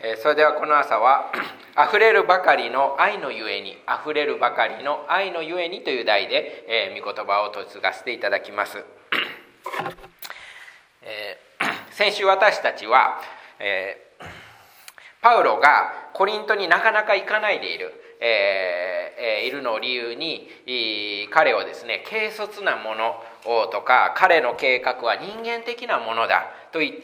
それではこの朝はあふれるばかりの愛のゆえに、あふれるばかりの愛のゆえにという題で、御言葉を説かせていただきます。先週私たちは、パウロがコリントになかなか行かないでいる、いるのを理由に彼をですね、軽率なものとか彼の計画は人間的なものだと言って、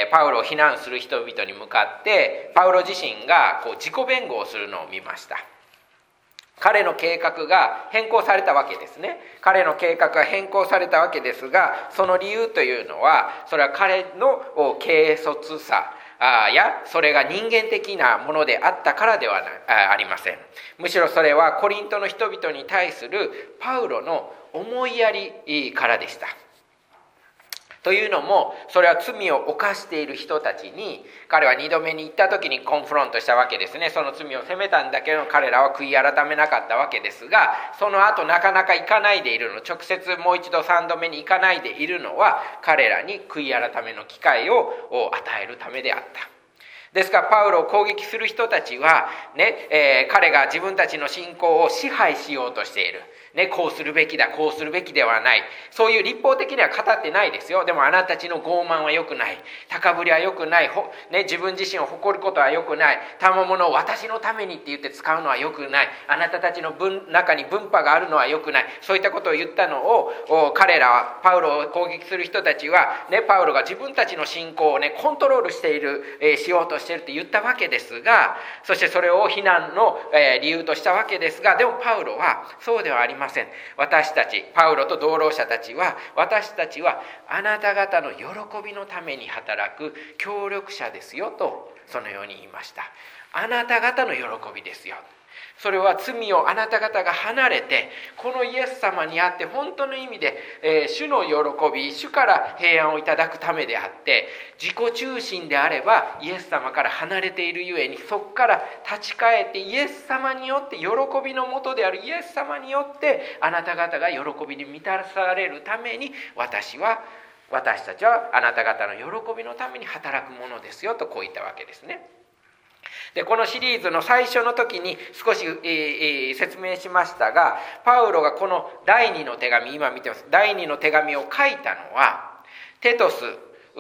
パウロを非難する人々に向かってパウロ自身が自己弁護をするのを見ました。彼の計画が変更されたわけですね。彼の計画が変更されたわけですが、その理由というのは、それは彼の軽率さやそれが人間的なものであったからではありません。むしろそれはコリントの人々に対するパウロの思いやりからでした。というのも、それは罪を犯している人たちに彼は2度目に行った時にコンフロントしたわけですね。その罪を責めたんだけど彼らは悔い改めなかったわけですが、その後なかなか行かないでいるの、直接もう一度3度目に行かないでいるのは彼らに悔い改めの機会を与えるためであった。ですからパウロを攻撃する人たちは、彼が自分たちの信仰を支配しようとしている、こうするべきだ、こうするべきではない、そういう立法的には語ってないですよ。でもあなたたちの傲慢は良くない、高ぶりは良くない、自分自身を誇ることは良くない、賜物を私のためにって言って使うのは良くない、あなたたちの中に分派があるのは良くない、そういったことを言ったのを彼らは、パウロを攻撃する人たちは、パウロが自分たちの信仰をコントロールしている、しようとしているって言ったわけですが、そしてそれを非難の理由としたわけですが、でもパウロはそうではありません。私たち、パウロと同労者たちは、私たちはあなた方の喜びのために働く協力者ですよと、そのように言いました。あなた方の喜びですよ。それは罪をあなた方が離れてこのイエス様にあって本当の意味で、主の喜び、主から平安をいただくためであって、自己中心であればイエス様から離れているゆえに、そこから立ち返ってイエス様によって、喜びのもとであるイエス様によってあなた方が喜びに満たされるために、私たちはあなた方の喜びのために働くものですよと、こう言ったわけですね。でこのシリーズの最初の時に少し、説明しましたが、パウロがこの第2の手紙、今見てます、第2の手紙を書いたのはテトス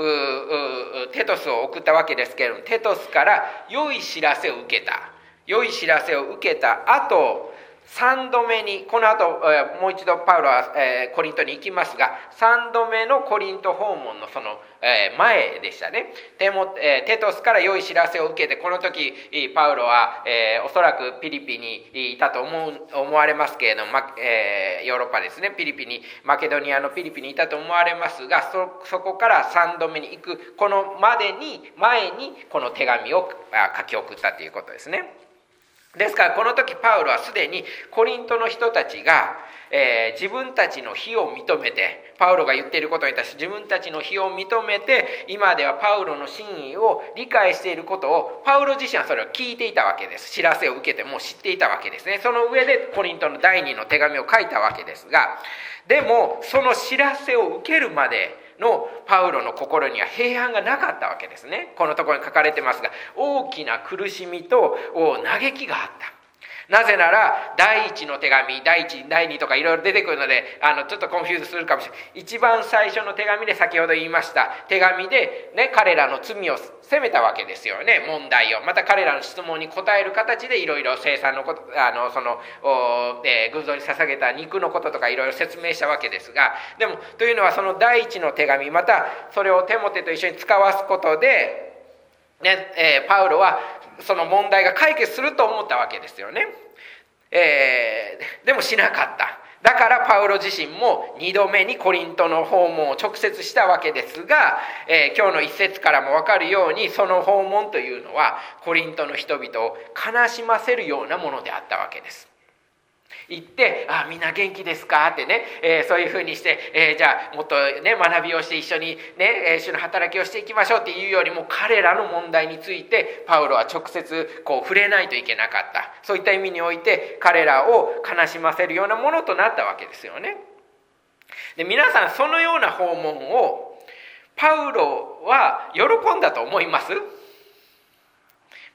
を送ったわけですけれども、テトスから良い知らせを受けた後、3度目に、この後もう一度パウロはコリントに行きますが、3度目のコリント訪問のその前でしたね。テトスから良い知らせを受けて、この時パウロはおそらくピリピにいたと思われますけれども、ヨーロッパですね、マケドニアのピリピにいたと思われますが、そこから3度目に行くこの前にこの手紙を書き送ったということですね。ですからこの時パウロはすでにコリントの人たちが、自分たちの非を認めて、パウロが言っていることに対して自分たちの非を認めて、今ではパウロの真意を理解していることをパウロ自身はそれを聞いていたわけです。知らせを受けてもう知っていたわけですね。その上でコリントの第2の手紙を書いたわけですが、でもその知らせを受けるまでのパウロの心には平安がなかったわけですね。このところに書かれてますが、大きな苦しみと嘆きがあった。なぜなら第1の手紙、第1、第2とかいろいろ出てくるのでちょっとコンフューズするかもしれない。一番最初の手紙で先ほど言いました手紙で彼らの罪を責めたわけですよね。問題を、また彼らの質問に答える形でいろいろ生産のこと、偶像に捧げた肉のこととかいろいろ説明したわけですが、でもというのはその第1の手紙、またそれをテモテと一緒に使わすことでパウロはその問題が解決すると思ったわけですよね。でもしなかった。だからパウロ自身も2度目にコリントの訪問を直接したわけですが、今日の一節からも分かるように、その訪問というのはコリントの人々を悲しませるようなものであったわけです。行って「みんな元気ですか?」ってそういうふうにして、じゃあもっと学びをして一緒に主の働きをしていきましょうっていうよりも、彼らの問題についてパウロは直接触れないといけなかった。そういった意味において彼らを悲しませるようなものとなったわけですよね。で、皆さんそのような訪問をパウロは喜んだと思います？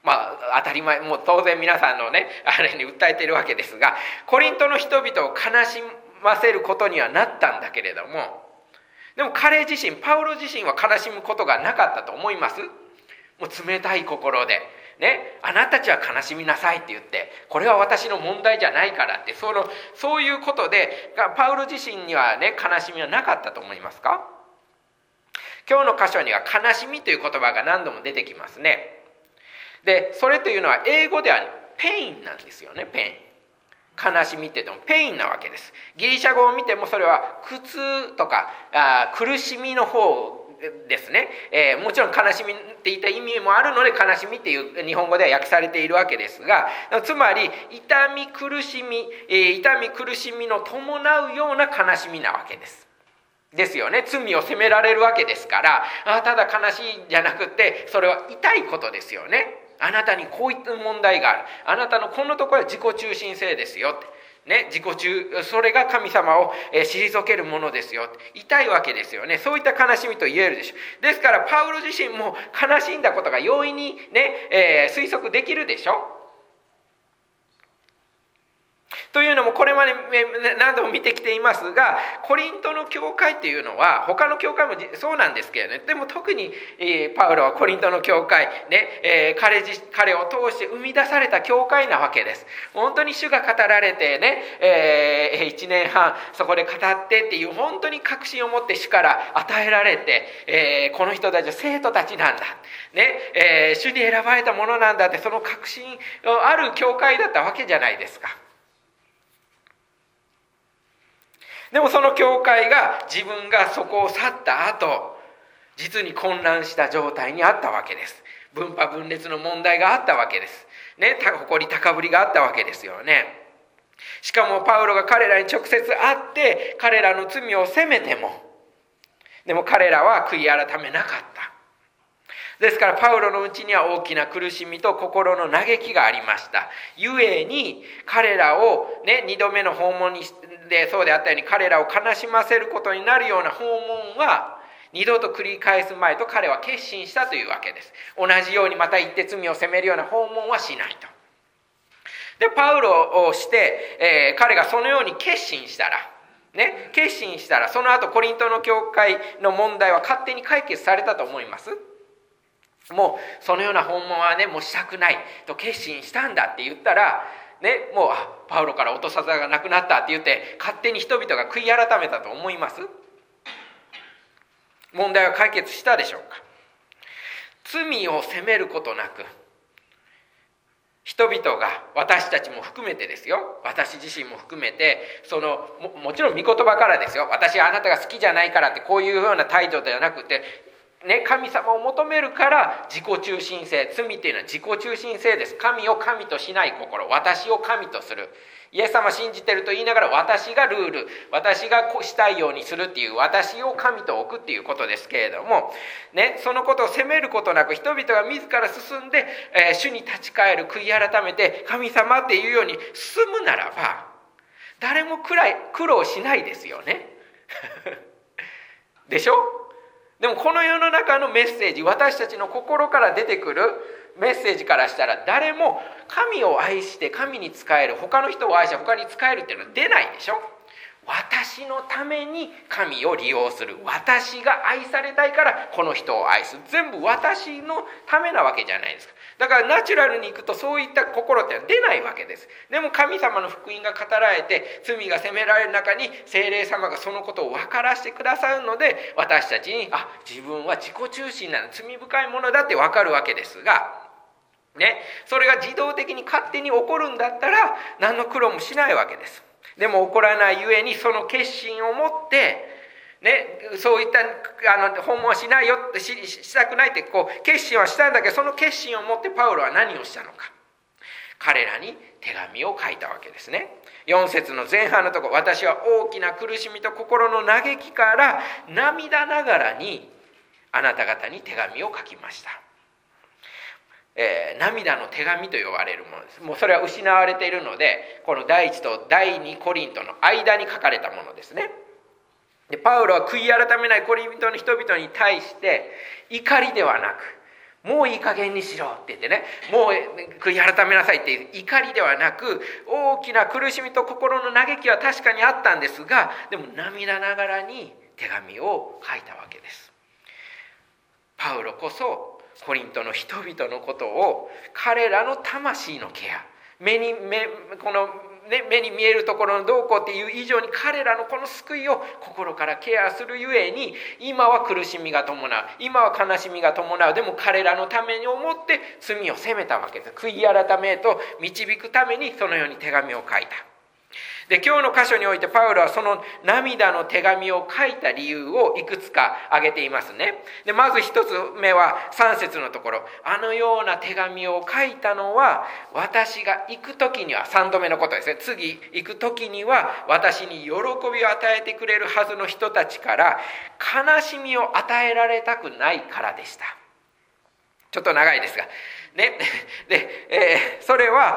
当たり前、もう当然皆さんのねあれに訴えているわけですが、コリントの人々を悲しませることにはなったんだけれども、でも彼自身、パウロ自身は悲しむことがなかったと思います？もう冷たい心でね、あなたたちは悲しみなさいって言って、これは私の問題じゃないからって、そういうことでパウロ自身にはね悲しみはなかったと思いますか？今日の箇所には悲しみという言葉が何度も出てきますね。でそれというのは英語ではペインなんですよね。ペイン、悲しみって言ってもペインなわけです。ギリシャ語を見てもそれは苦痛とか苦しみの方ですね。もちろん悲しみっていった意味もあるので悲しみっていう日本語では訳されているわけですが、つまり痛み苦しみの伴うような悲しみなわけですよね。罪を責められるわけですから、ただ悲しいじゃなくて、それは痛いことですよね。あなたにこういった問題がある、あなたのこのところは自己中心性ですよってね、それが神様を退けるものですよ、痛いわけですよね。そういった悲しみと言えるでしょう。ですからパウロ自身も悲しんだことが容易にね、推測できるでしょ。というのもこれまで何度も見てきていますが、コリントの教会っていうのは他の教会もそうなんですけどね、でも特にパウロはコリントの教会ね、彼を通して生み出された教会なわけです。本当に主が語られてね、1年半そこで語ってっていう本当に確信を持って主から与えられて、この人たちは生徒たちなんだね、主に選ばれたものなんだって、その確信ある教会だったわけじゃないですか。でもその教会が自分がそこを去った後、実に混乱した状態にあったわけです。分派分裂の問題があったわけですね。誇り高ぶりがあったわけですよね。しかもパウロが彼らに直接会って彼らの罪を責めても、でも彼らは悔い改めなかった。ですからパウロのうちには大きな苦しみと心の嘆きがありました。ゆえに彼らを2度目の訪問でそうであったように彼らを悲しませることになるような訪問は二度と繰り返す前と彼は決心したというわけです。同じようにまた行って罪を責めるような訪問はしないと。でパウロをして、彼がそのように決心したらその後コリントの教会の問題は勝手に解決されたと思います。もうそのような訪問はもうしたくないと決心したんだって言ったらもうパウロから音沙汰がなくなったって言って勝手に人々が悔い改めたと思います？問題は解決したでしょうか？罪を責めることなく、人々が私たちも含めてですよ、私自身も含めてもちろん御言葉からですよ、私はあなたが好きじゃないからってこういうような態度ではなくて神様を求めるから自己中心性、罪っていうのは自己中心性です。神を神としない心、私を神とする。イエス様信じてると言いながら私がルール、私がしたいようにするっていう私を神と置くっていうことですけれどもそのことを責めることなく人々が自ら進んで、主に立ち返る、悔い改めて神様っていうように進むならば誰も苦労しないですよねでしょ？でもこの世の中のメッセージ、私たちの心から出てくるメッセージからしたら誰も神を愛して神に仕える、他の人を愛して他に仕えるっていうのは出ないでしょ。私のために神を利用する、私が愛されたいからこの人を愛す、全部私のためなわけじゃないですか。だからナチュラルにいくとそういった心って出ないわけです。でも神様の福音が語られて罪が責められる中に聖霊様がそのことを分からせてくださるので、私たちに自分は自己中心なの、罪深いものだって分かるわけですがそれが自動的に勝手に起こるんだったら何の苦労もしないわけです。でも起こらないゆえにその決心を持ってそういった訪問はしないよってしたくないって決心はしたんだけど、その決心を持ってパウロは何をしたのか、彼らに手紙を書いたわけですね。4節の前半のところ、私は大きな苦しみと心の嘆きから涙ながらにあなた方に手紙を書きました。涙の手紙と呼ばれるものです。もうそれは失われているので、この第1と第2コリントの間に書かれたものですね。でパウロは悔い改めないコリントの人々に対して怒りではなくもういい加減にしろって言ってね、もう悔い改めなさいっていう怒りではなく、大きな苦しみと心の嘆きは確かにあったんですが、でも涙ながらに手紙を書いたわけです。パウロこそコリントの人々のことを彼らの魂のケア、目に見えるところのどうこうっていう以上に彼らのこの救いを心からケアするゆえに、今は苦しみが伴う、今は悲しみが伴う、でも彼らのために思って罪を責めたわけです。悔い改めへと導くためにそのように手紙を書いた。で、今日の箇所においてパウロはその涙の手紙を書いた理由をいくつか挙げていますね。で、まず一つ目は3節のところ、あのような手紙を書いたのは、私が行く時には、3度目のことですね、次行く時には私に喜びを与えてくれるはずの人たちから悲しみを与えられたくないからでした。ちょっと長いですがね。で、それは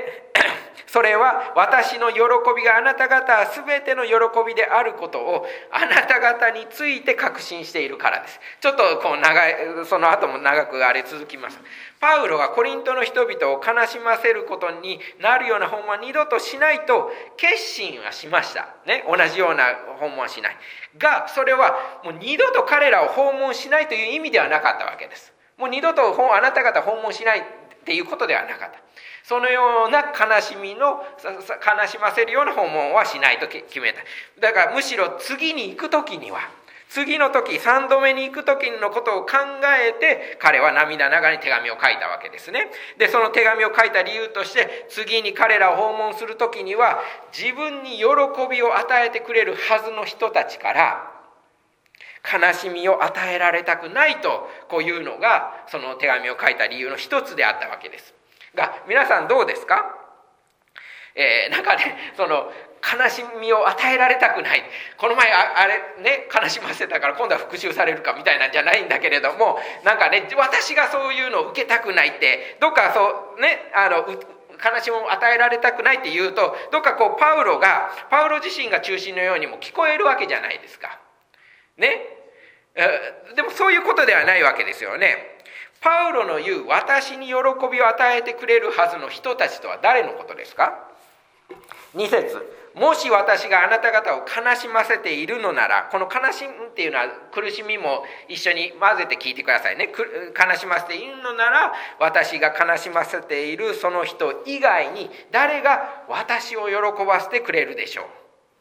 私の喜びがあなた方全ての喜びであることをあなた方について確信しているからです。ちょっとその後も長く続きます。パウロがコリントの人々を悲しませることになるような訪問は二度としないと決心はしましたね。同じような訪問はしないが、それはもう二度と彼らを訪問しないという意味ではなかったわけです。もう二度とあなた方訪問しないっていうことではなかった。そのような悲しませるような訪問はしないと決めた。だからむしろ次に行く時には、次の時3度目に行く時のことを考えて彼は涙ながらに手紙を書いたわけですね。で、その手紙を書いた理由として、次に彼らを訪問する時には自分に喜びを与えてくれるはずの人たちから悲しみを与えられたくないと、こういうのがその手紙を書いた理由の一つであったわけですが、皆さんどうですか？なんかね、その悲しみを与えられたくない、この前あれね、悲しませたから今度は復讐されるかみたいなんじゃないんだけれども、なんかね、私がそういうのを受けたくないって、どっかそうね、悲しみを与えられたくないって言うと、どっかこうパウロ自身が中心のようにも聞こえるわけじゃないですかね。でもそういうことではないわけですよね。パウロの言う私に喜びを与えてくれるはずの人たちとは誰のことですか？2節、もし私があなた方を悲しませているのなら、この悲しみっていうのは苦しみも一緒に混ぜて聞いてくださいね。悲しませているのなら、私が悲しませているその人以外に誰が私を喜ばせてくれるでしょう。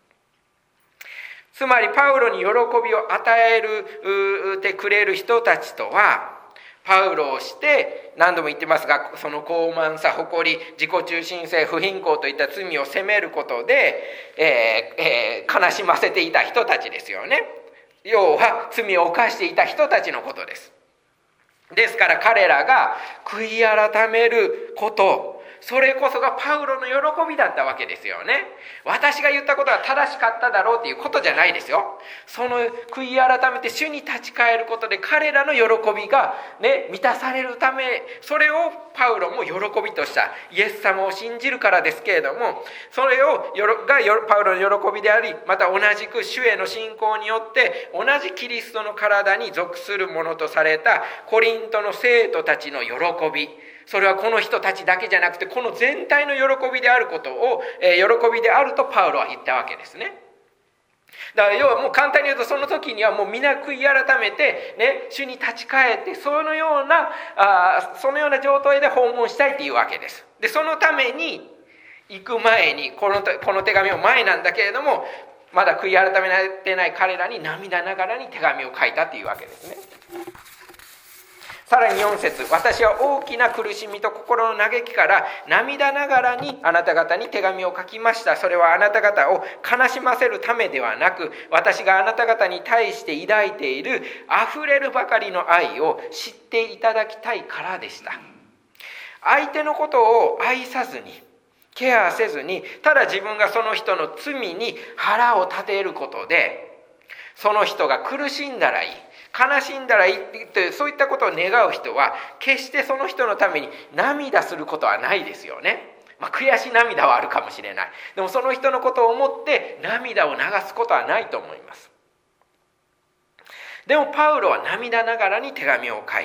つまりパウロに喜びを与えてくれる人たちとは、パウロをして何度も言ってますが、その傲慢さ、誇り、自己中心性、不貧困といった罪を責めることで、悲しませていた人たちですよね。要は罪を犯していた人たちのことです。ですから彼らが悔い改めること、それこそがパウロの喜びだったわけですよね。私が言ったことは正しかっただろうっていうことじゃないですよ。その悔い改めて主に立ち返ることで彼らの喜びがね、満たされるため、それをパウロも喜びとしたイエス様を信じるからですけれども、それがパウロの喜びであり、また同じく主への信仰によって同じキリストの体に属するものとされたコリントの生徒たちの喜び、それはこの人たちだけじゃなくてこの全体の喜びであることを、喜びであるとパウロは言ったわけですね。だから要はもう簡単に言うと、その時にはもう皆悔い改めてね、主に立ち返ってそのような状態で訪問したいっていうわけです。で、そのために行く前にこの手紙を前なんだけれども、まだ悔い改められてない彼らに涙ながらに手紙を書いたというわけですね。さらに4節、私は大きな苦しみと心の嘆きから涙ながらにあなた方に手紙を書きました。それはあなた方を悲しませるためではなく、私があなた方に対して抱いているあふれるばかりの愛を知っていただきたいからでした。相手のことを愛さずに、ケアせずに、ただ自分がその人の罪に腹を立てることで、その人が苦しんだらいい、悲しんだらいいって、そういったことを願う人は決してその人のために涙することはないですよね。悔し涙はあるかもしれない。でもその人のことを思って涙を流すことはないと思います。でもパウロは涙ながらに手紙を書いた。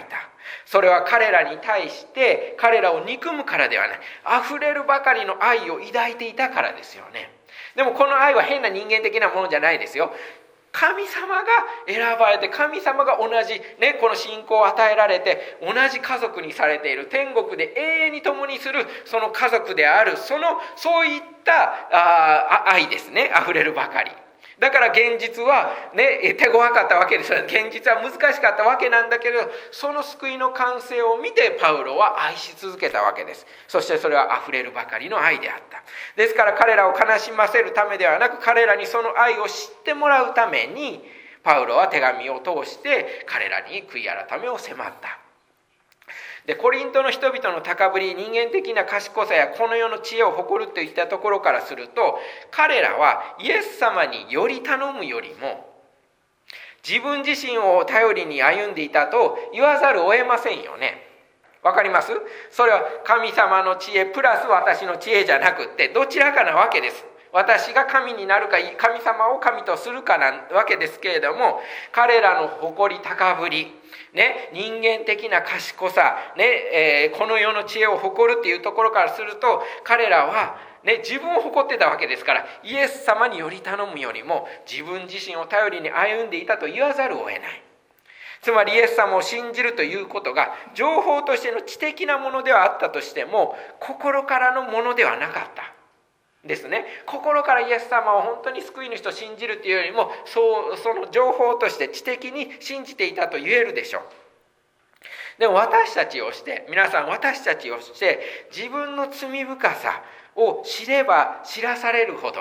それは彼らに対して彼らを憎むからではない。溢れるばかりの愛を抱いていたからですよね。でもこの愛は変な人間的なものじゃないですよ。神様が選ばれて、神様が同じ、この信仰を与えられて同じ家族にされている、天国で永遠に共にするその家族である、そういった愛ですね。溢れるばかり。だから現実は手強かったわけです。現実は難しかったわけなんだけど、その救いの完成を見てパウロは愛し続けたわけです。そしてそれは溢れるばかりの愛であった。ですから彼らを悲しませるためではなく、彼らにその愛を知ってもらうためにパウロは手紙を通して彼らに悔い改めを迫った。で、コリントの人々の高ぶり、人間的な賢さやこの世の知恵を誇るといったところからすると、彼らはイエス様により頼むよりも自分自身を頼りに歩んでいたと言わざるを得ませんよね。わかります？それは神様の知恵プラス私の知恵じゃなくって、どちらかなわけです。私が神になるか、神様を神とするかなわけですけれども、彼らの誇り高ぶり、人間的な賢さ、この世の知恵を誇るっていうところからすると、彼らは、自分を誇ってたわけですから、イエス様により頼むよりも自分自身を頼りに歩んでいたと言わざるを得ない。つまりイエス様を信じるということが情報としての知的なものではあったとしても、心からのものではなかったですね。心からイエス様を本当に救い主と信じるというよりも、その情報として知的に信じていたと言えるでしょう。でも私たちをして、皆さん私たちをして自分の罪深さを知れば知らされるほど、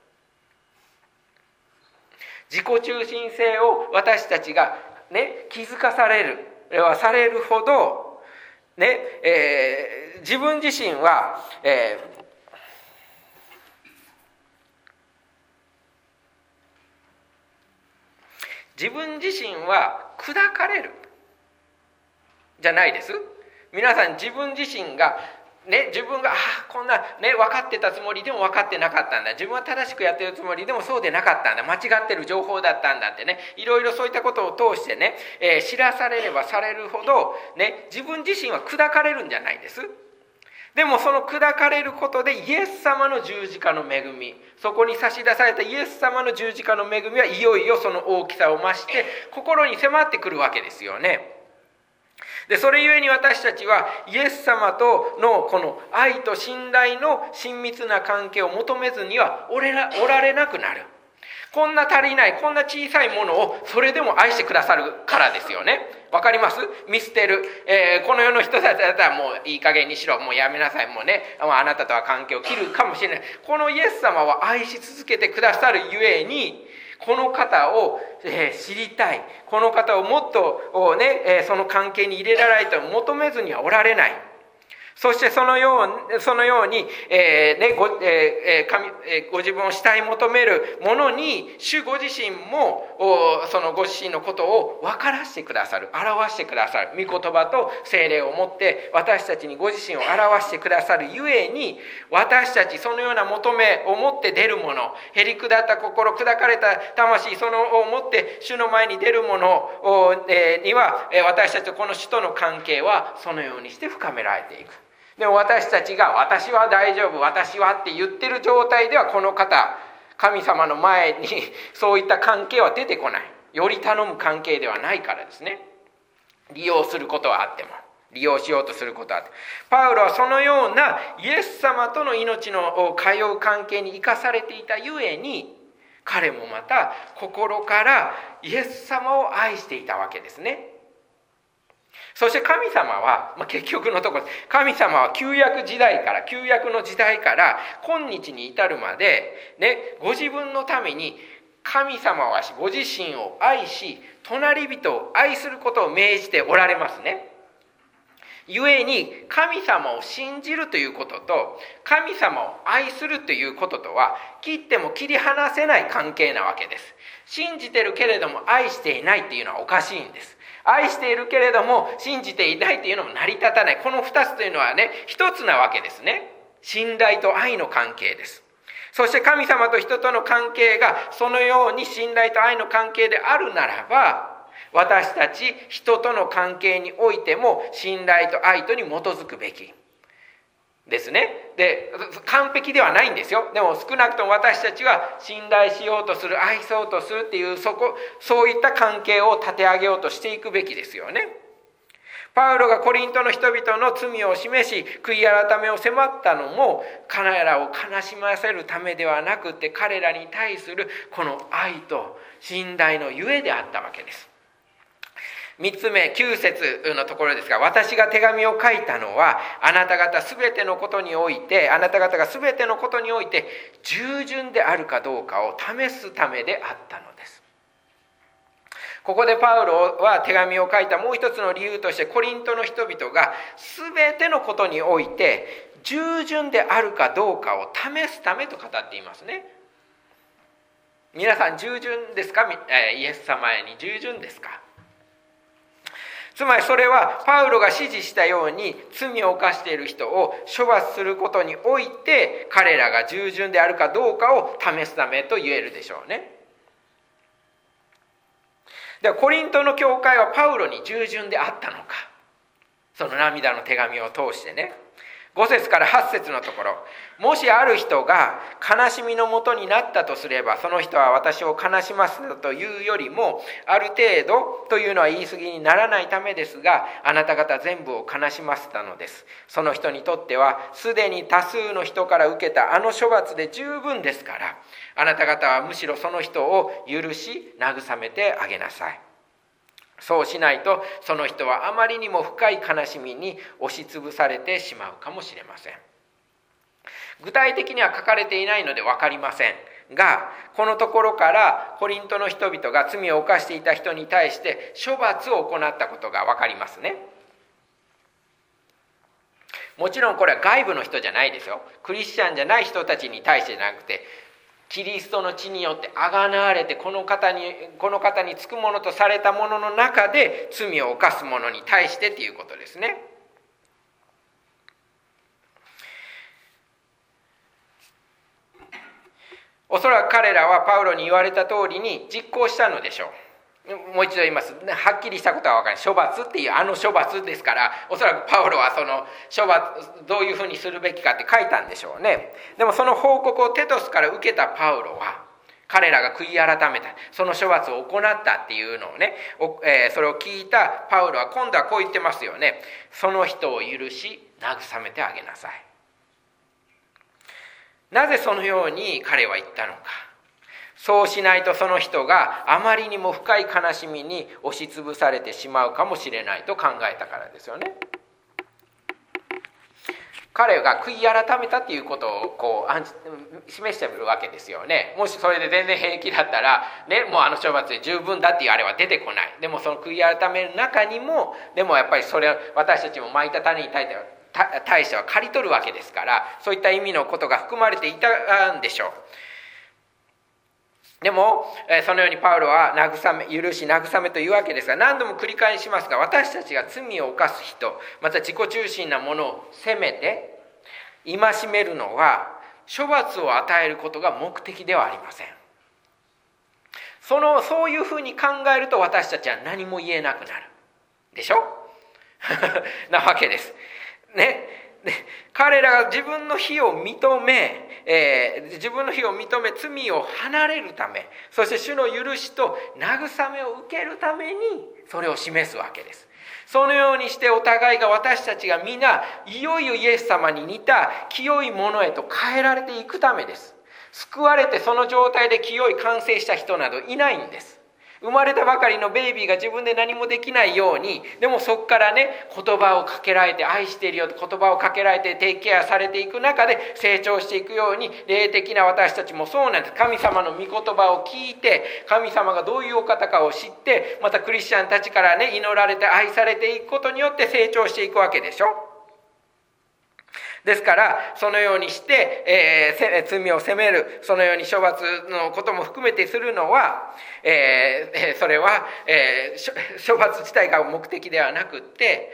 自己中心性を私たちが気づかされるほど、自分自身は、自分自身は砕かれるじゃないです。皆さん自分自身が自分がこんな分かってたつもりでも分かってなかったんだ、自分は正しくやってるつもりでもそうでなかったんだ、間違ってる情報だったんだっていろいろそういったことを通して知らされればされるほど自分自身は砕かれるんじゃないです。でもその砕かれることでイエス様の十字架の恵み、そこに差し出されたイエス様の十字架の恵みはいよいよその大きさを増して心に迫ってくるわけですよね。で、それゆえに私たちはイエス様とのこの愛と信頼の親密な関係を求めずにはおられなくなる。こんな足りない、こんな小さいものをそれでも愛してくださるからですよね。わかります？見捨てる、この世の人たちだったらもういい加減にしろ、もうやめなさい、もうあなたとは関係を切るかもしれない。このイエス様は愛し続けてくださるゆえに、この方を知りたい、この方をもっとその関係に入れられたと求めずにはおられない。そしてそのように、ご自分を慕い求めるものに主ご自身もそのご自身のことを分からせてくださる、表してくださる。御言葉と聖霊をもって私たちにご自身を表してくださるゆえに、私たちそのような求めを持って出るもの、へりくだった心、砕かれた魂、そのを持って主の前に出るものには、私たちとこの主との関係はそのようにして深められていく。でも私たちが私は大丈夫、私はって言ってる状態では、この方神様の前にそういった関係は出てこない。より頼む関係ではないからですね。利用することはあっても、利用しようとすることはあって、パウロはそのようなイエス様との命の通う関係に生かされていたゆえに、彼もまた心からイエス様を愛していたわけですね。そして神様は、結局のところ、神様は旧約の時代から今日に至るまでご自分のために神様はご自身を愛し、隣人を愛することを命じておられますね。ゆえに神様を信じるということと神様を愛するということとは切っても切り離せない関係なわけです。信じてるけれども愛していないっていうのはおかしいんです。愛しているけれども信じていないっていうのも成り立たない。この二つというのは一つなわけですね。信頼と愛の関係です。そして神様と人との関係がそのように信頼と愛の関係であるならば、 私たち人との関係においても信頼と愛とに基づくべきですね。で、完璧ではないんですよ。でも少なくとも私たちは信頼しようとする、愛そうとするっていうそういった関係を立て上げようとしていくべきですよね。パウロがコリントの人々の罪を示し、悔い改めを迫ったのも、彼らを悲しませるためではなくて、彼らに対するこの愛と信頼のゆえであったわけです。3つ目、9節のところですが、私が手紙を書いたのは、あなた方が全てのことにおいて従順であるかどうかを試すためであったのです。ここでパウロは手紙を書いたもう一つの理由として、コリントの人々が全てのことにおいて従順であるかどうかを試すためと語っていますね。皆さん従順ですか？イエス様へに従順ですか？つまりそれはパウロが指示したように罪を犯している人を処罰することにおいて彼らが従順であるかどうかを試すためと言えるでしょうね。ではコリントの教会はパウロに従順であったのか、その涙の手紙を通してね。5節から8節のところ、もしある人が悲しみのもとになったとすれば、その人は私を悲しませたというよりも、ある程度というのは言い過ぎにならないためですが、あなた方全部を悲しませたのです。その人にとってはすでに多数の人から受けたあの処罰で十分ですから、あなた方はむしろその人を許し慰めてあげなさい。そうしないとその人はあまりにも深い悲しみに押しつぶされてしまうかもしれません。具体的には書かれていないので分かりませんが、このところからコリントの人々が罪を犯していた人に対して処罰を行ったことが分かりますね。もちろんこれは外部の人じゃないですよ。クリスチャンじゃない人たちに対してじゃなくて、キリストの血によってあがなわれてこの方につくものとされたものの中で罪を犯す者に対してということですね。おそらく彼らはパウロに言われた通りに実行したのでしょう。もう一度言います。はっきりしたことは分からない。処罰っていう処罰ですから、おそらくパウロはその処罰どういうふうにするべきかって書いたんでしょうね。でもその報告をテトスから受けたパウロは、彼らが悔い改めた、その処罰を行ったっていうのをね、それを聞いたパウロは今度はこう言ってますよね。その人を許し慰めてあげなさい。なぜそのように彼は言ったのか。そうしないとその人があまりにも深い悲しみに押しつぶされてしまうかもしれないと考えたからですよね。彼が悔い改めたっていうことを示してるわけですよね。もしそれで全然平気だったら、ね、もう処罰で十分だっていうあれは出てこない。でもその悔い改める中にも、でもやっぱりそれは私たちも蒔いた種に対しては刈り取るわけですから、そういった意味のことが含まれていたんでしょう。でもそのようにパウロは許し慰めというわけですが、何度も繰り返しますが、私たちが罪を犯す人、また自己中心なものを責めて戒めるのは処罰を与えることが目的ではありません。そういうふうに考えると私たちは何も言えなくなるでしょなわけですね。で彼らが自分の非を認め罪を離れるため、そして主の許しと慰めを受けるためにそれを示すわけです。そのようにしてお互いが、私たちが皆いよいよイエス様に似た清いものへと変えられていくためです。救われてその状態で清い完成した人などいないんです。生まれたばかりのベイビーが自分で何もできないように、でもそこからね、言葉をかけられて、愛しているよと言葉をかけられてテイクケアされていく中で成長していくように、霊的な私たちもそうなんです。神様の御言葉を聞いて、神様がどういうお方かを知って、またクリスチャンたちからね、祈られて愛されていくことによって成長していくわけでしょ。ですからそのようにして、罪を責める、そのように処罰のことも含めてするのは、それは、処罰自体が目的ではなくって、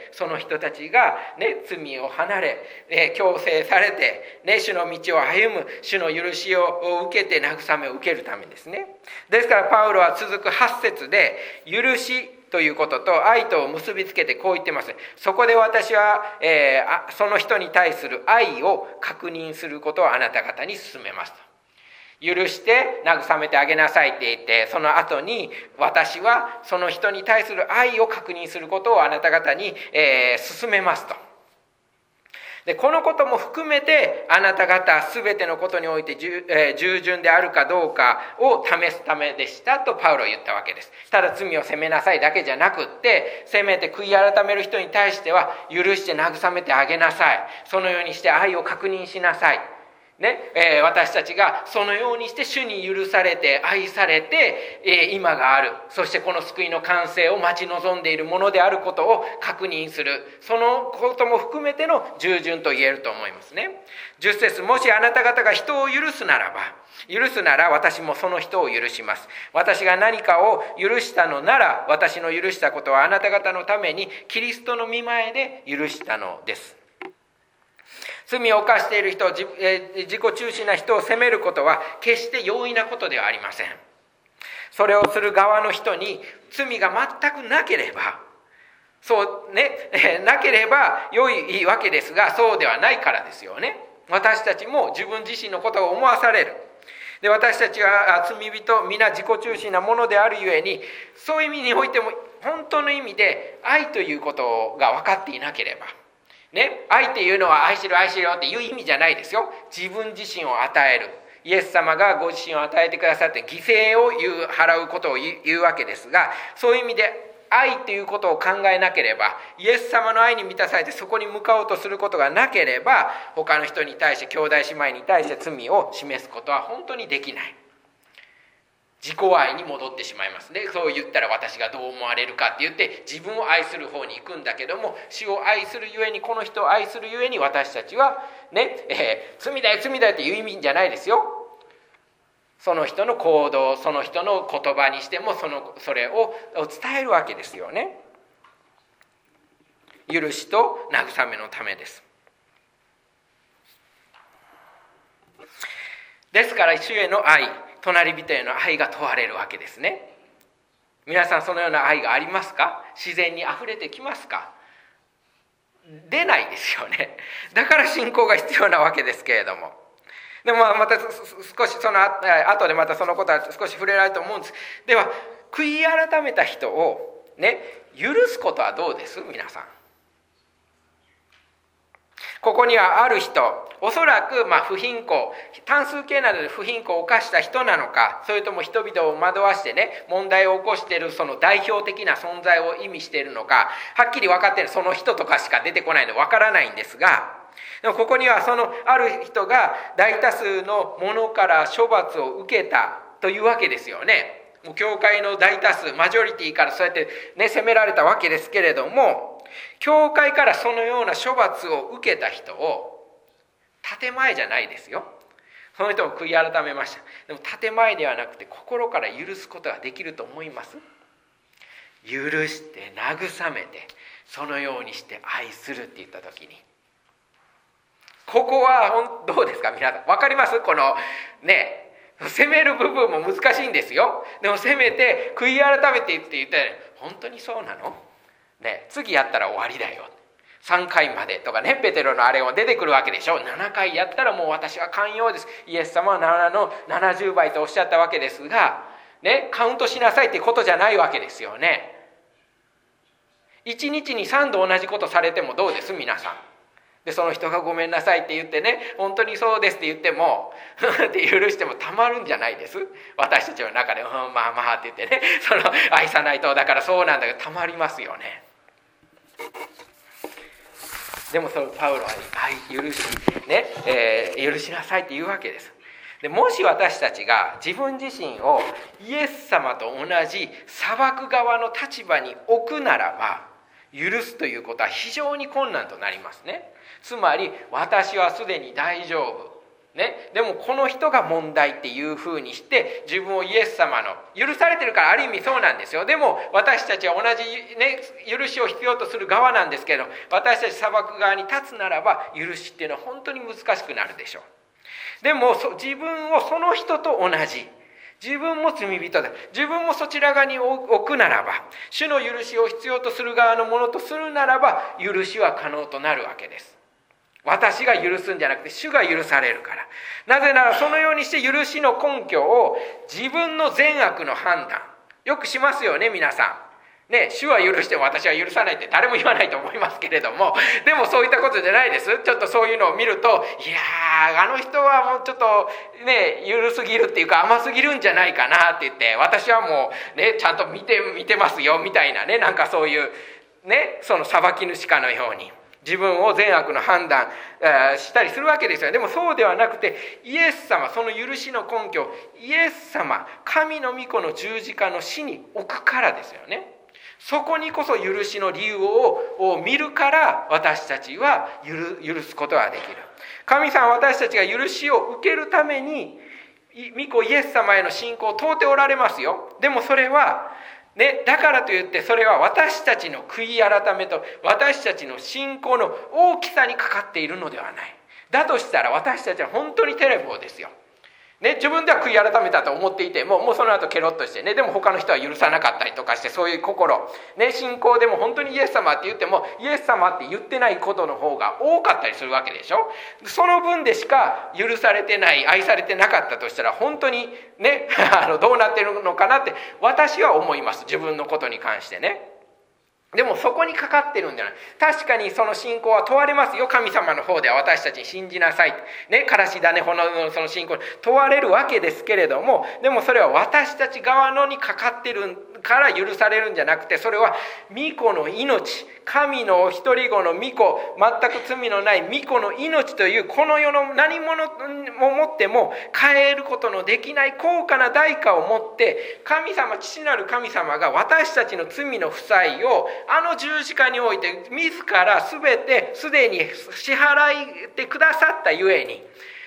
その人たちが、ね、罪を離れ、強制されて、ね、主の道を歩む、主の許しを受けて慰めを受けるためですね。ですからパウロは続く8節で、許しということと愛とを結びつけてこう言ってます。そこで私は、その人に対する愛を確認することをあなた方に勧めますと。許して慰めてあげなさいって言って、その後に私はその人に対する愛を確認することをあなた方に、勧めますと。でこのことも含めてあなた方すべてのことにおいて従順であるかどうかを試すためでしたとパウロは言ったわけです。ただ罪を責めなさいだけじゃなくって、せめて悔い改める人に対しては許して慰めてあげなさい。そのようにして愛を確認しなさい。私たちがそのようにして主に許されて愛されて、今がある、そしてこの救いの完成を待ち望んでいるものであることを確認する、そのことも含めての従順と言えると思いますね。10節、もしあなた方が人を許すなら私もその人を許します。私が何かを許したのなら、私の許したことはあなた方のためにキリストの御前で許したのです。罪を犯している人、自己中心な人を責めることは決して容易なことではありません。それをする側の人に罪が全くなければ、なければ良いわけですが、そうではないからですよね。私たちも自分自身のことを思わされる。で、私たちは罪人、皆自己中心なものであるゆえに、そういう意味においても本当の意味で愛ということが分かっていなければ、愛っていうのは愛しろ愛しろっていう意味じゃないですよ。自分自身を与える。イエス様がご自身を与えてくださって犠牲を払うことを言うわけですが、そういう意味で愛ということを考えなければ、イエス様の愛に満たされてそこに向かおうとすることがなければ、他の人に対して、兄弟姉妹に対して罪を示すことは本当にできない。自己愛に戻ってしまいますね。そう言ったら私がどう思われるかって言って自分を愛する方に行くんだけども、主を愛するゆえに、この人を愛するゆえに私たちは罪だよ罪だよっていう意味じゃないですよ。その人の行動、その人の言葉にしてもそれを伝えるわけですよね。許しと慰めのためです。ですから主への愛、隣人への愛が問われるわけですね。皆さん、そのような愛がありますか？自然にあふれてきますか？出ないですよね。だから信仰が必要なわけですけれども。でもまた少しその後でまたそのことは少し触れられると思うんです。では悔い改めた人を許すことはどうです？皆さん、ここにはある人、おそらく不貧困、単数形などで不貧困を犯した人なのか、それとも人々を惑わして問題を起こしているその代表的な存在を意味しているのか、はっきり分かっているその人とかしか出てこないので分からないんですが、でもここにはそのある人が大多数の者から処罰を受けたというわけですよね。もう教会の大多数、マジョリティからそうやって責められたわけですけれども、教会からそのような処罰を受けた人を建前じゃないですよ。その人も悔い改めました。でも建前ではなくて心から許すことができると思います？許して慰めてそのようにして愛するって言った時に、ここはどうですか皆さん、分かります？この責める部分も難しいんですよ。でもせめて悔い改めてって言ったら、本当にそうなの？次やったら終わりだよ、3回までとかペテロのあれも出てくるわけでしょ。7回やったらもう私は寛容です。イエス様は7の70倍とおっしゃったわけですが、カウントしなさいってことじゃないわけですよね。1日に3度同じことされてもどうです皆さん。でその人がごめんなさいって言って本当にそうですって言ってもって許してもたまるんじゃないです？私たちの中でまあまあって言ってその愛さないとだからそうなんだけどたまりますよね。でもそのパウロは許しなさいって言うわけです。でもし私たちが自分自身をイエス様と同じ裁く側の立場に置くならば、許すということは非常に困難となりますね。つまり私はすでに大丈夫、でもこの人が問題っていうふうにして自分をイエス様の許されてるから、ある意味そうなんですよ。でも私たちは同じ、許しを必要とする側なんですけど、私たち裁く側に立つならば許しっていうのは本当に難しくなるでしょう。でも自分をその人と同じ自分も罪人だ。自分もそちら側に置くならば、主の許しを必要とする側のものとするならば、許しは可能となるわけです。私が許すんじゃなくて主が許されるから。なぜならそのようにして許しの根拠を自分の善悪の判断、よくしますよね、皆さんね。主は許しても私は許さないって誰も言わないと思いますけれども、でもそういったことじゃないです。ちょっとそういうのを見ると、いやー、あの人はもうちょっとね、緩すぎるっていうか甘すぎるんじゃないかなって言って、私はもうね、ちゃんと見てますよみたいなね、なんかそういうね、その裁き主かのように自分を善悪の判断したりするわけですよ。でもそうではなくて、イエス様、その許しの根拠、イエス様、神の御子の十字架の死に置くからですよね。そこにこそ許しの理由を見るから、私たちは許すことができる。神様は私たちが許しを受けるために御子イエス様への信仰を問うておられますよ。でもそれはね、だからといってそれは私たちの悔い改めと私たちの信仰の大きさにかかっているのではない。だとしたら私たちは本当にテレフォーですよ。ね、自分では悔い改めたと思っていても、もうその後ケロッとしてね、でも他の人は許さなかったりとかして、そういう心、ね、信仰でも本当にイエス様って言っても、イエス様って言ってないことの方が多かったりするわけでしょ。その分でしか許されてない、愛されてなかったとしたら、本当にねどうなってるのかなって私は思います。自分のことに関してね。でもそこにかかってるんじゃない。確かにその信仰は問われますよ。神様の方では私たちに信じなさい。ね、からし種ほのその信仰に問われるわけですけれども、でもそれは私たち側のにかかってるから許されるんじゃなくて、それは御子の命、神のお一人子の御子、全く罪のない御子の命というこの世の何者ももっても変えることのできない高価な代価をもって、神様、父なる神様が私たちの罪の負債をあの十字架において自ら全てすでに支払ってくださったゆえに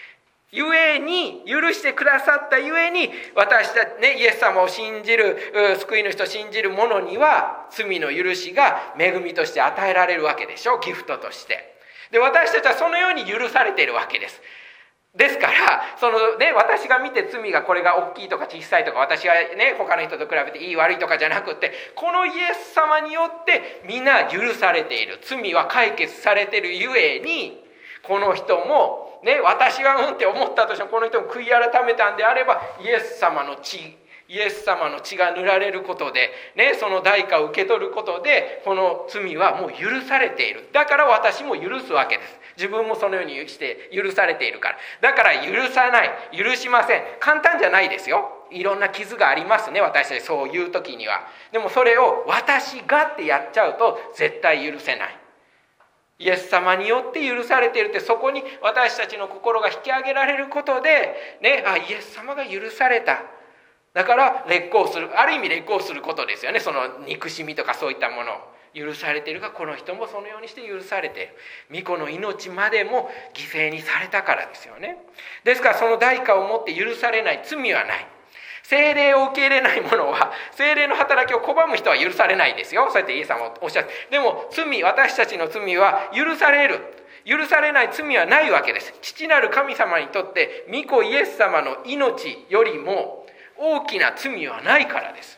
許してくださったゆえに、私たちね、イエス様を信じる救い主と信じる者には罪の許しが恵みとして与えられるわけでしょ。ギフトとして。で、私たちはそのように許されているわけです。ですからそのね、私が見て罪がこれが大きいとか小さいとか、私がね他の人と比べていい悪いとかじゃなくて、このイエス様によってみんな許されている、罪は解決されているゆえに、この人もね、私はって思ったとしても、この人も悔い改めたんであれば、イエス様の血が塗られることで、ね、その代価を受け取ることで、この罪はもう許されている。だから私も許すわけです。自分もそのようにして許されているから。だから許さない、許しません。簡単じゃないですよ。いろんな傷がありますね、私たちそういう時には。でもそれを私がってやっちゃうと絶対許せない。イエス様によって許されているって、そこに私たちの心が引き上げられることで、ね、イエス様が許された。だから劣行する、ある意味劣行することですよね。その憎しみとかそういったものを許されているが、この人もそのようにして許されている。御子の命までも犠牲にされたからですよね。ですからその代価をもって許されない罪はない。聖霊を受け入れない者は、聖霊の働きを拒む人は許されないですよ。そうやってイエス様はおっしゃって。でも私たちの罪は許される。許されない罪はないわけです。父なる神様にとって御子イエス様の命よりも大きな罪はないからです。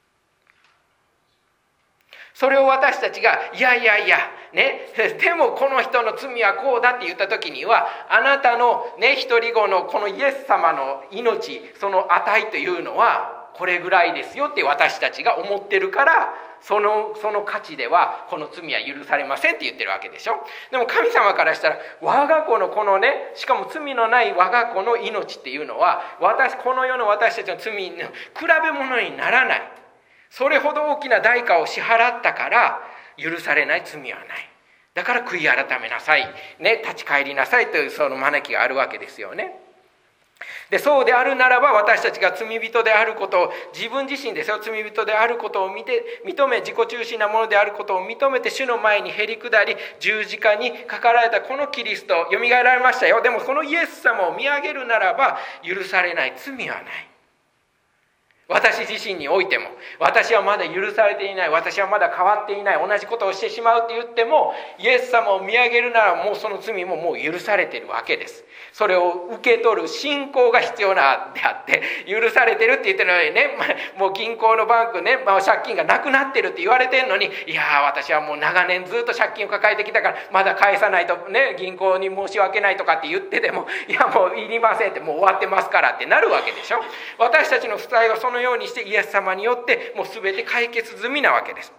それを私たちがいやね、でもこの人の罪はこうだって言った時には、あなたのね一人子のこのイエス様の命、その値というのはこれぐらいですよって私たちが思ってるから、その価値ではこの罪は許されませんって言ってるわけでしょ。でも神様からしたら、我が子のこのね、しかも罪のない我が子の命っていうのは、この世の私たちの罪の比べ物にならない。それほど大きな代価を支払ったから許されない罪はない。だから悔い改めなさい、ね、立ち返りなさいというその招きがあるわけですよね。で、そうであるならば、私たちが罪人であることを、自分自身ですよ、罪人であることを認め、自己中心なものであることを認めて、主の前にへり下り、十字架にかかられたこのキリスト、よみがえられましたよ。でもこのイエス様を見上げるならば、許されない罪はない。 私自身においても、私はまだ許されていない、私はまだ変わっていない、同じことをしてしまうって言っても、イエス様を見上げるならもうその罪ももう許されているわけです。それを受け取る信仰が必要なであって、許されてるって言ってるのにね、もう銀行のバンクね、借金がなくなってるって言われてるのに、いや私はもう長年ずっと借金を抱えてきたからまだ返さないとね、銀行に申し訳ないとかって言ってても、いやもういりませんって、もう終わってますからってなるわけでしょ。私たちの負債はそのようにしてイエス様によってもう全て解決済みなわけです。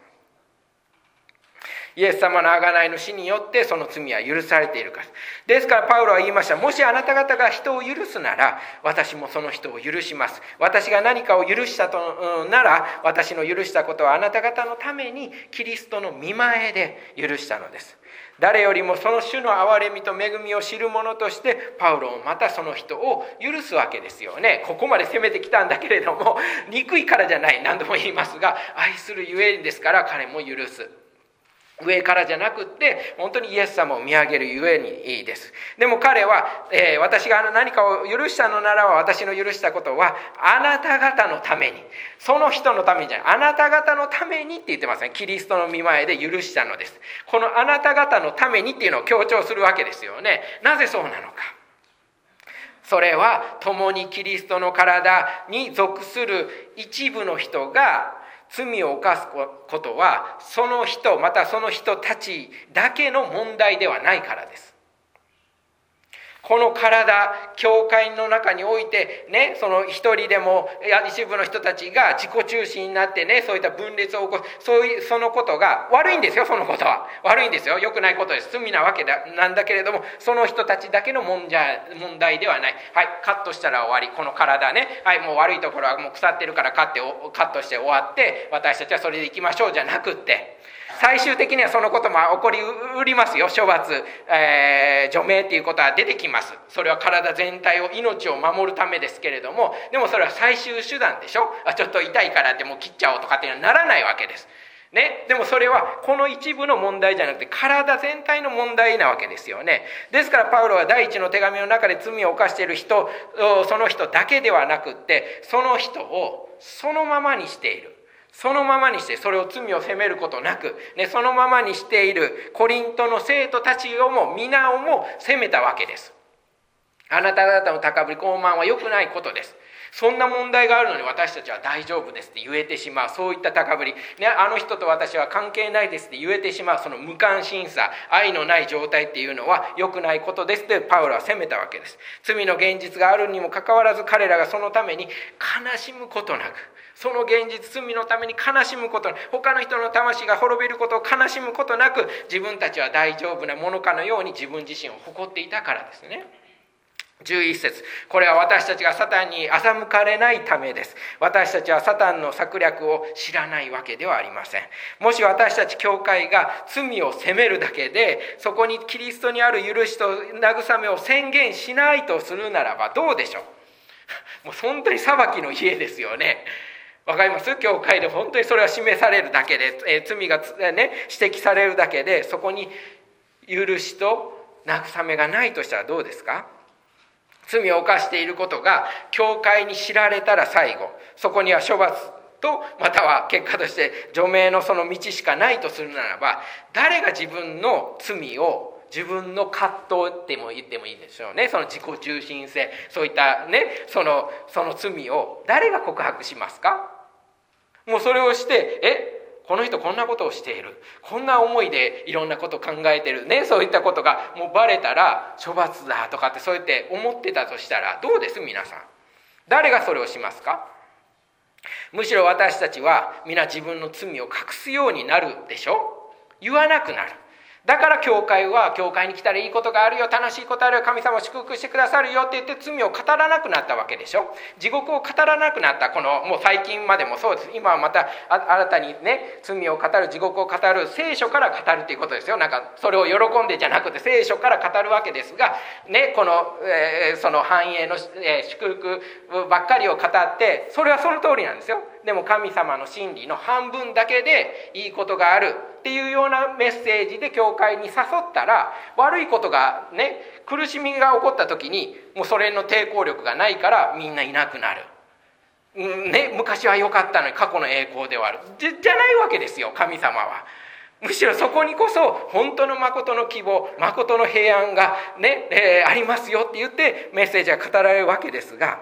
イエス様の贖いの死によってその罪は許されているからですから、パウロは言いました。もしあなた方が人を許すなら、私もその人を許します。私が何かを許したとなら、私の許したことはあなた方のためにキリストの御前で許したのです。誰よりもその主の憐れみと恵みを知る者として、パウロもまたその人を許すわけですよね。ここまで責めてきたんだけれども、憎いからじゃない、何度も言いますが、愛するゆえにですから彼も許す。上からじゃなくって本当にイエス様を見上げるゆえにいいです。でも彼は、私が何かを許したのならば、私の許したことはあなた方のために、その人のためにじゃない、あなた方のためにって言ってますね。キリストの御前で許したのです。このあなた方のためにっていうのを強調するわけですよね。なぜそうなのか。それは共にキリストの体に属する一部の人が罪を犯すことは、その人またその人たちだけの問題ではないからです。この体、教会の中においてね、その一人でも一部の人たちが自己中心になってね、そういった分裂を起こす、そのことが悪いんですよ。そのことは悪いんですよ。良くないことです。罪なわけなんだけれども、その人たちだけの問題ではない。はい、カットしたら終わり。この体ね、はい、もう悪いところはもう腐ってるからカットして終わって、私たちはそれでいきましょうじゃなくって、最終的にはそのことも起こりうりますよ。処罰、除名っていうことは出てきます。それは体全体を、命を守るためですけれども、でもそれは最終手段でしょ。ちょっと痛いからってもう切っちゃおうとかっていうのはならないわけですね。でもそれはこの一部の問題じゃなくて、体全体の問題なわけですよね。ですからパウロは第一の手紙の中で罪を犯している人、その人だけではなくって、その人をそのままにしている、そのままにして、それを罪を責めることなく、ね、そのままにしているコリントの生徒たちをも皆をも責めたわけです。あなた方の高ぶり傲慢は良くないことです。そんな問題があるのに私たちは大丈夫ですって言えてしまう、そういった高ぶり、ね、あの人と私は関係ないですって言えてしまう、その無関心さ、愛のない状態っていうのは良くないことですってパウロは責めたわけです。罪の現実があるにもかかわらず、彼らがそのために悲しむことなく、その現実、罪のために悲しむことなく、他の人の魂が滅びることを悲しむことなく、自分たちは大丈夫なものかのように自分自身を誇っていたからですね。11節、これは私たちがサタンに欺かれないためです。私たちはサタンの策略を知らないわけではありません。もし私たち教会が罪を責めるだけで、そこにキリストにある許しと慰めを宣言しないとするならばどうでしょう。もう本当に裁きの家ですよね。わかります？教会で本当にそれは示されるだけで、罪が、ね、指摘されるだけで、そこに許しと慰めがないとしたらどうですか？罪を犯していることが教会に知られたら最後、そこには処罰とまたは結果として除名のその道しかないとするならば、誰が自分の罪を、自分の葛藤っても言ってもいいでしょうね。その自己中心性、そういったね、その罪を誰が告白しますか？もうそれをして、この人こんなことをしている、こんな思いでいろんなことを考えてるね、そういったことがもうバレたら処罰だとかってそうやって思ってたとしたらどうです？皆さん、誰がそれをしますか？むしろ私たちは皆自分の罪を隠すようになるでしょ。言わなくなる。だから教会は、教会に来たらいいことがあるよ、楽しいことあるよ、神様を祝福してくださるよって言って罪を語らなくなったわけでしょ。地獄を語らなくなった。このもう最近までもそうです。今はまた新たにね、罪を語る、地獄を語る、聖書から語るっていうことですよ。なんかそれを喜んでじゃなくて聖書から語るわけですがね、この、その繁栄の、祝福ばっかりを語って、それはその通りなんですよ。でも神様の真理の半分だけでいいことがあるっていうようなメッセージで教会に誘ったら、悪いことがね、苦しみが起こった時にもうそれの抵抗力がないからみんないなくなる。 昔は良かったのに過去の栄光ではあるじゃないわけですよ。神様はむしろそこにこそ本当の誠の希望、誠の平安がありますよって言ってメッセージが語られるわけですが、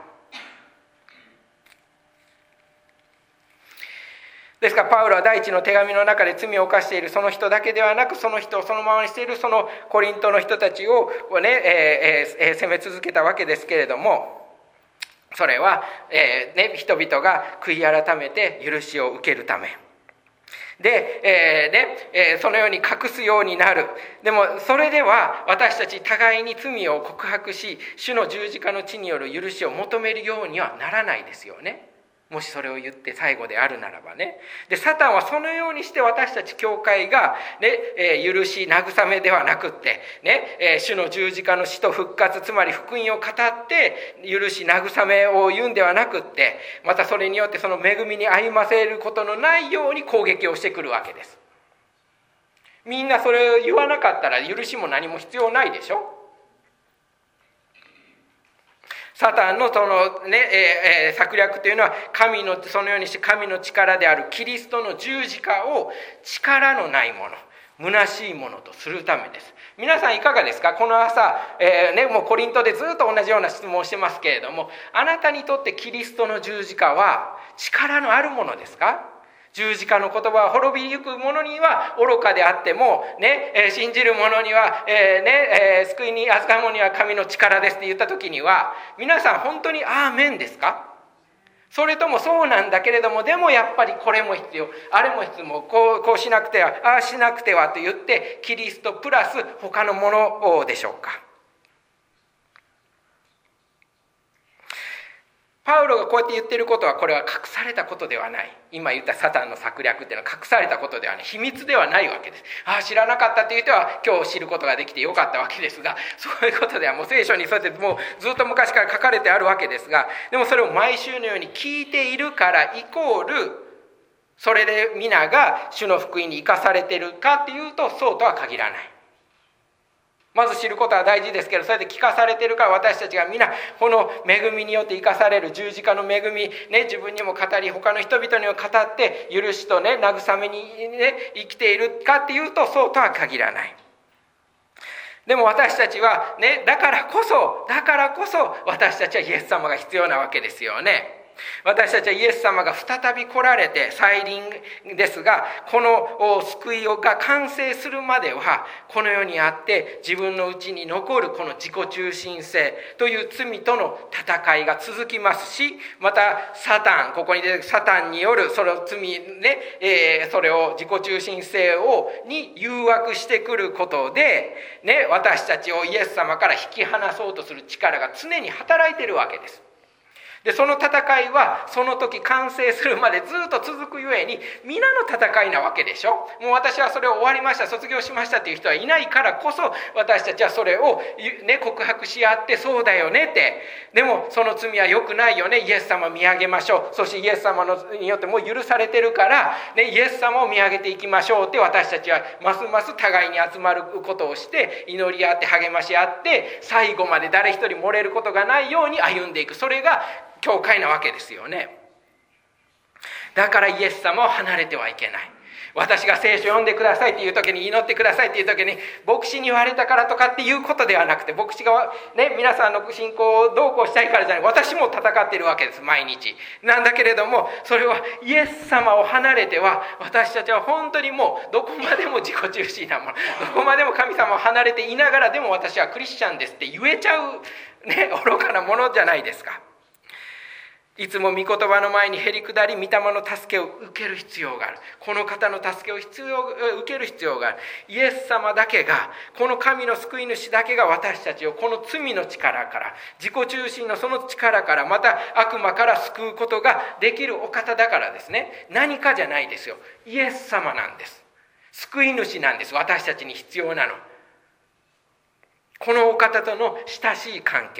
ですからパウロは第一の手紙の中で罪を犯しているその人だけではなく、その人をそのままにしているそのコリントの人たちを責め続けたわけですけれども、それは、人々が悔い改めて許しを受けるためで、そのように隠すようになる。でもそれでは私たち互いに罪を告白し、主の十字架の地による許しを求めるようにはならないですよね。もしそれを言って最後であるならばね。でサタンはそのようにして私たち教会が、許し慰めではなくって、主の十字架の死と復活、つまり福音を語って許し慰めを言うんではなくって、またそれによってその恵みに歩ませることのないように攻撃をしてくるわけです。みんなそれを言わなかったら許しも何も必要ないでしょ。サタンのその策略というのは、神のそのようにして神の力であるキリストの十字架を力のないもの、虚しいものとするためです。皆さんいかがですか。この朝、もうコリントでずっと同じような質問をしてますけれども、あなたにとってキリストの十字架は力のあるものですか。十字架の言葉は滅びゆく者には愚かであっても、信じる者には、救いに預かる者には神の力ですって言った時には、皆さん本当にアーメンですか。それともそうなんだけれども、でもやっぱりこれも必要、あれも必要、こうしなくては、ああしなくてはと言ってキリストプラス他のものでしょうか。パウロがこうやって言ってることは、これは隠されたことではない。今言ったサタンの策略っていうのは隠されたことではない、秘密ではないわけです。知らなかったという人は今日知ることができてよかったわけですが、そういうことではもう聖書にそうやってもうずっと昔から書かれてあるわけですが、でもそれを毎週のように聞いているからイコール、それで皆が主の福音に生かされているかっていうと、そうとは限らない。まず知ることは大事ですけど、それで聞かされているから私たちが皆この恵みによって生かされる十字架の恵み、自分にも語り他の人々にも語って許しと慰めに生きているかっていうと、そうとは限らない。でも私たちはだからこそ私たちはイエス様が必要なわけですよね。私たちはイエス様が再び来られて再臨ですが、この救いが完成するまではこの世にあって自分のうちに残るこの自己中心性という罪との戦いが続きますし、またサタン、ここに出てくるサタンによるその罪それを自己中心性に誘惑してくることで私たちをイエス様から引き離そうとする力が常に働いているわけです。でその戦いはその時完成するまでずっと続くゆえに皆の戦いなわけでしょ。もう私はそれを終わりました、卒業しましたっていう人はいないからこそ、私たちはそれを、告白し合って、そうだよねって、でもその罪は良くないよね、イエス様見上げましょう、そしてイエス様によってもう許されてるから、イエス様を見上げていきましょうって、私たちはますます互いに集まることをして祈り合って励まし合って、最後まで誰一人漏れることがないように歩んでいく、それが教会なわけですよね。だからイエス様を離れてはいけない。私が聖書を読んでくださいっていう時に、祈ってくださいっていう時に牧師に言われたからとかっていうことではなくて、牧師が皆さんの信仰をどうこうしたいからじゃない、私も戦っているわけです、毎日。なんだけれども、それはイエス様を離れては私たちは本当にもうどこまでも自己中心なもの、どこまでも神様を離れていながらでも私はクリスチャンですって言えちゃう愚かなものじゃないですか。いつも御言葉の前にへり下り、御霊の助けを受ける必要がある。この方の助けを受ける必要がある。イエス様だけが、この神の救い主だけが私たちをこの罪の力から、自己中心のその力から、また悪魔から救うことができるお方だからですね。何かじゃないですよ。イエス様なんです。救い主なんです。私たちに必要なの。このお方との親しい関係。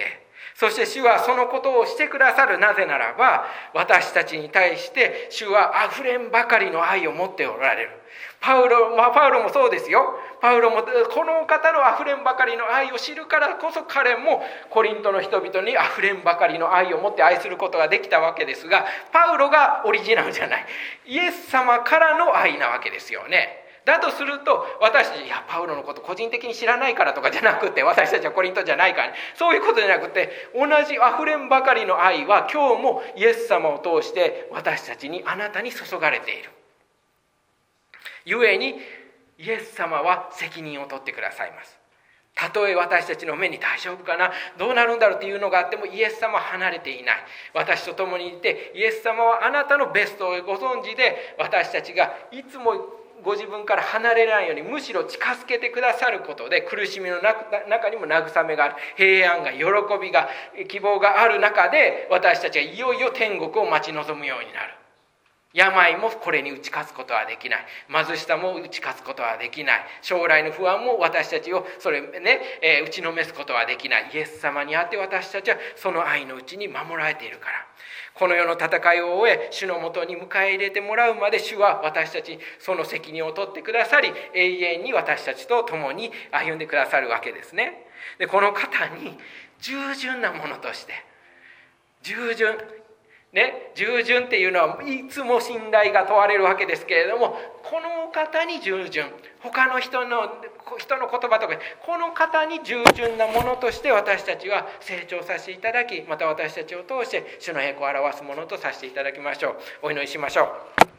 そして主はそのことをしてくださる。なぜならば私たちに対して主はあふれんばかりの愛を持っておられる。パウロもそうですよ。パウロもこの方のあふれんばかりの愛を知るからこそ、彼もコリントの人々にあふれんばかりの愛を持って愛することができたわけですが、パウロがオリジナルじゃない、イエス様からの愛なわけですよね。だとすると私たち、いやパウロのこと個人的に知らないからとかじゃなくて、私たちはコリントじゃないから、ね、そういうことじゃなくて、同じあふれんばかりの愛は今日もイエス様を通して私たちに、あなたに注がれている。ゆえにイエス様は責任を取ってくださいます。たとえ私たちの目に大丈夫かな、どうなるんだろうっていうのがあっても、イエス様は離れていない。私と共にいて、イエス様はあなたのベストをご存知で、私たちがいつもご自分から離れないように、むしろ近づけてくださることで、苦しみの中にも慰めがある、平安が、喜びが、希望がある中で、私たちがいよいよ天国を待ち望むようになる。病もこれに打ち勝つことはできない。貧しさも打ち勝つことはできない。将来の不安も私たちを打ちのめすことはできない。イエス様にあって私たちはその愛のうちに守られているから。この世の戦いを終え、主のもとに迎え入れてもらうまで、主は私たちにその責任を取ってくださり、永遠に私たちと共に歩んでくださるわけですね。で、この方に従順なものとして、従順っていうのはいつも信頼が問われるわけですけれども、この方に従順、他の人の言葉とか、この方に従順なものとして私たちは成長させていただき、また私たちを通して主の栄光を表すものとさせていただきましょう。お祈りしましょう。